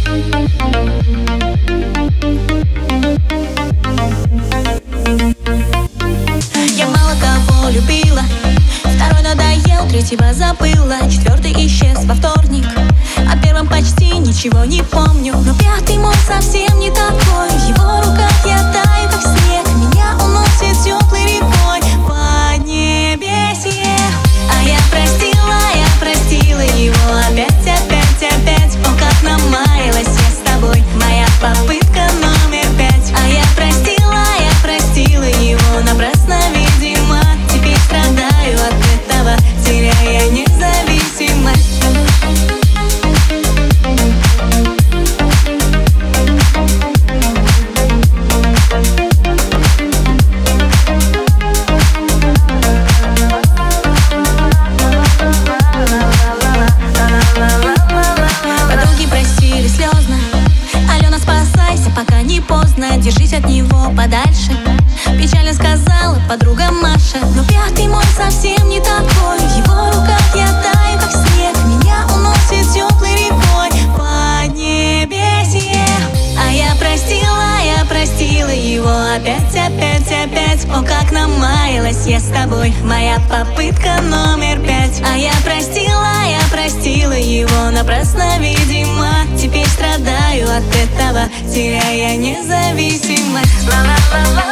Я мало кого любила, второй надоел, третьего забыла, четвертый исчез во вторник, о первом почти ничего не помню. Но пятый мой совсем не такой, в его руках я таю, как снег, меня уносит теплой рекой поднебесье. А я простила его опять, опять. О, как намаялась я с тобой, моя попытка номер 5. А я простила его напрасно, видимо. Теперь страдаю от этого, теряя независимость. Пока не поздно, держись от него подальше, печально сказала подруга Маша. Но пятый мой совсем не такой, в его руках я таю, как снег, меня уносит теплой рекой поднебесье. А я простила его опять. О, как намаялась я с тобой, моя попытка номер 5. А я простила его напрасно, видимо. Теперь страдаю от этого, теряя независимость.